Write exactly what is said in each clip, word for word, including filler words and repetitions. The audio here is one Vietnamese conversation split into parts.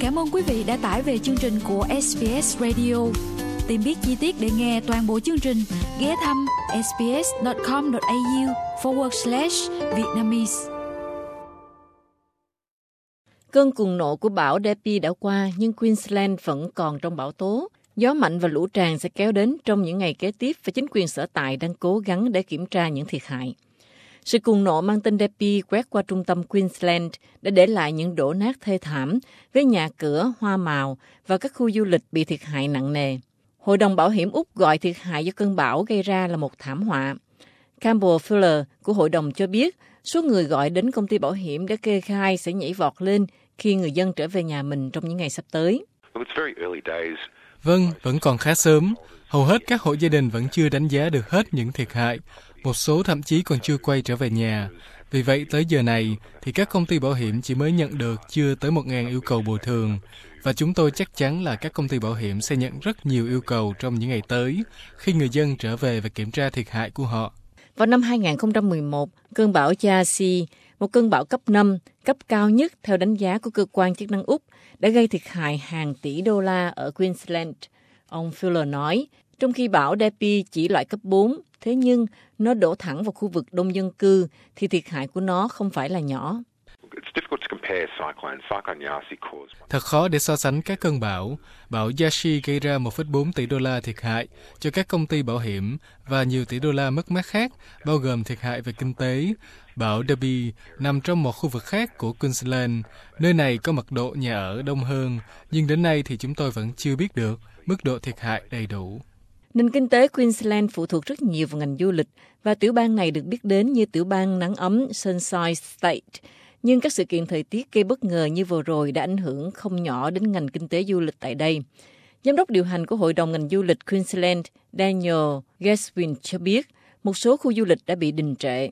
Cảm ơn quý vị đã tải về chương trình của ét bê ét Radio. Tìm biết chi tiết để nghe toàn bộ chương trình, ghé thăm sbs.com.au forward slash Vietnamese. Cơn cuồng nộ của bão Depi đã qua, nhưng Queensland vẫn còn trong bão tố. Gió mạnh và lũ tràn sẽ kéo đến trong những ngày kế tiếp và chính quyền sở tại đang cố gắng để kiểm tra những thiệt hại. Sự cuồng nộ mang tên Depi quét qua trung tâm Queensland đã để lại những đổ nát thê thảm với nhà cửa, hoa màu và các khu du lịch bị thiệt hại nặng nề. Hội đồng Bảo hiểm Úc gọi thiệt hại do cơn bão gây ra là một thảm họa. Campbell Fuller của hội đồng cho biết số người gọi đến công ty bảo hiểm để kê khai sẽ nhảy vọt lên khi người dân trở về nhà mình trong những ngày sắp tới. Vâng, vẫn còn khá sớm. Hầu hết các hộ gia đình vẫn chưa đánh giá được hết những thiệt hại. Một số thậm chí còn chưa quay trở về nhà. Vì vậy, tới giờ này, thì các công ty bảo hiểm chỉ mới nhận được chưa tới một nghìn yêu cầu bồi thường. Và chúng tôi chắc chắn là các công ty bảo hiểm sẽ nhận rất nhiều yêu cầu trong những ngày tới khi người dân trở về và kiểm tra thiệt hại của họ. Vào năm hai nghìn không trăm mười một, cơn bão Yasi, một cơn bão cấp năm, cấp cao nhất theo đánh giá của cơ quan chức năng Úc, đã gây thiệt hại hàng tỷ đô la ở Queensland. Ông Fuller nói, trong khi bão Depi chỉ loại cấp bốn, thế nhưng nó đổ thẳng vào khu vực đông dân cư, thì thiệt hại của nó không phải là nhỏ. Thật khó để so sánh các cơn bão. Bão Yasi gây ra một phẩy bốn tỷ đô la thiệt hại cho các công ty bảo hiểm và nhiều tỷ đô la mất mát khác, bao gồm thiệt hại về kinh tế. Bão Depi nằm trong một khu vực khác của Queensland. Nơi này có mật độ nhà ở đông hơn, nhưng đến nay thì chúng tôi vẫn chưa biết được mức độ thiệt hại đầy đủ. Nền kinh tế Queensland phụ thuộc rất nhiều vào ngành du lịch và tiểu bang này được biết đến như tiểu bang nắng ấm Sunshine State. Nhưng các sự kiện thời tiết gây bất ngờ như vừa rồi đã ảnh hưởng không nhỏ đến ngành kinh tế du lịch tại đây. Giám đốc điều hành của Hội đồng ngành du lịch Queensland Daniel Gaswin cho biết một số khu du lịch đã bị đình trệ.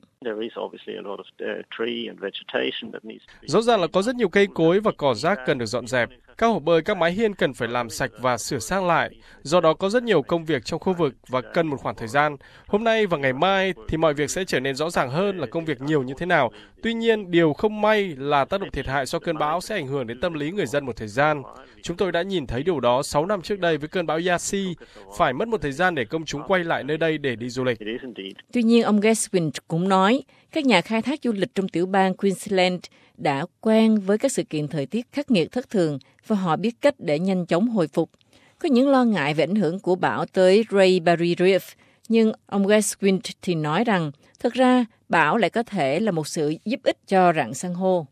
Rõ ràng là có rất nhiều cây cối và cỏ rác cần được dọn dẹp. Các hồ bơi, các mái hiên cần phải làm sạch và sửa sang lại. Do đó có rất nhiều công việc trong khu vực và cần một khoảng thời gian. Hôm nay và ngày mai thì mọi việc sẽ trở nên rõ ràng hơn là công việc nhiều như thế nào. Tuy nhiên, điều không may là tác động thiệt hại do cơn bão sẽ ảnh hưởng đến tâm lý người dân một thời gian. Chúng tôi đã nhìn thấy điều đó sáu năm trước đây với cơn bão Yasi. Phải mất một thời gian để công chúng quay lại nơi đây để đi du lịch. Tuy nhiên, ông Gaswin cũng nói, các nhà khai thác du lịch trong tiểu bang Queensland đã quen với các sự kiện thời tiết khắc nghiệt thất thường và họ biết cách để nhanh chóng hồi phục. Có những lo ngại về ảnh hưởng của bão tới Great Barrier Reef, nhưng ông Gaswin thì nói rằng thực ra bão lại có thể là một sự giúp ích cho rặng san hô.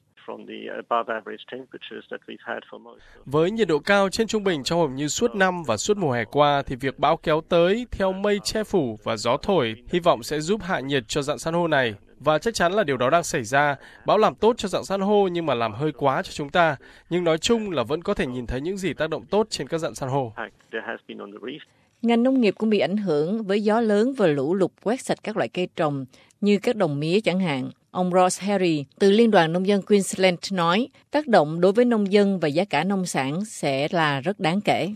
Với nhiệt độ cao trên trung bình trong hầu như suốt năm và suốt mùa hè qua, thì việc bão kéo tới theo mây che phủ và gió thổi hy vọng sẽ giúp hạ nhiệt cho rặng san hô này. Và chắc chắn là điều đó đang xảy ra. Bão làm tốt cho rặng san hô nhưng mà làm hơi quá cho chúng ta. Nhưng nói chung là vẫn có thể nhìn thấy những gì tác động tốt trên các rặng san hô. Ngành nông nghiệp cũng bị ảnh hưởng với gió lớn và lũ lụt quét sạch các loại cây trồng như các đồng mía chẳng hạn. Ông Ross Harry từ Liên đoàn Nông dân Queensland nói tác động đối với nông dân và giá cả nông sản sẽ là rất đáng kể.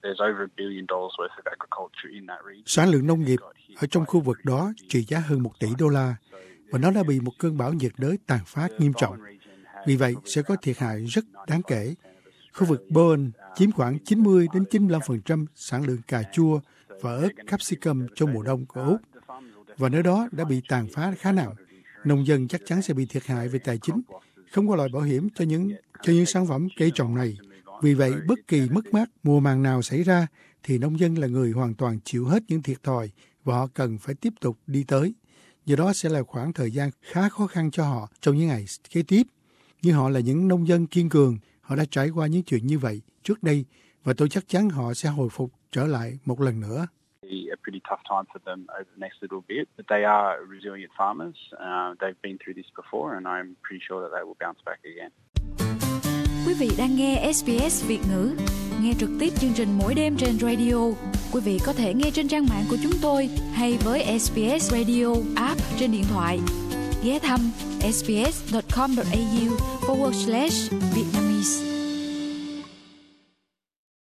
Sản lượng nông nghiệp ở trong khu vực đó trị giá hơn một tỷ đô la và nó đã bị một cơn bão nhiệt đới tàn phá nghiêm trọng. Vì vậy sẽ có thiệt hại rất đáng kể. Khu vực Bowen chiếm khoảng chín mươi đến chín mươi lăm phần trăm sản lượng cà chua và ớt capsicum trong mùa đông của Úc. Và nơi đó đã bị tàn phá khá nặng. Nông dân chắc chắn sẽ bị thiệt hại về tài chính, không có loại bảo hiểm cho những cho những sản phẩm cây trồng này. Vì vậy, bất kỳ mất mát mùa màng nào xảy ra, thì nông dân là người hoàn toàn chịu hết những thiệt thòi và họ cần phải tiếp tục đi tới. Do đó sẽ là khoảng thời gian khá khó khăn cho họ trong những ngày kế tiếp. Nhưng họ là những nông dân kiên cường, họ đã trải qua những chuyện như vậy trước đây và tôi chắc chắn họ sẽ hồi phục trở lại một lần nữa. A pretty tough time for them over the next little bit, but they are resilient farmers. Uh, they've been through this before, and I'm pretty sure that they will bounce back again. Quý vị đang nghe ét bê ét Việt ngữ, nghe trực tiếp chương trình mỗi đêm trên radio. Quý vị có thể nghe trên trang mạng của chúng tôi hay với ét bê ét Radio app trên điện thoại. Ghé thăm sbs.com.au forward slash Vietnamese.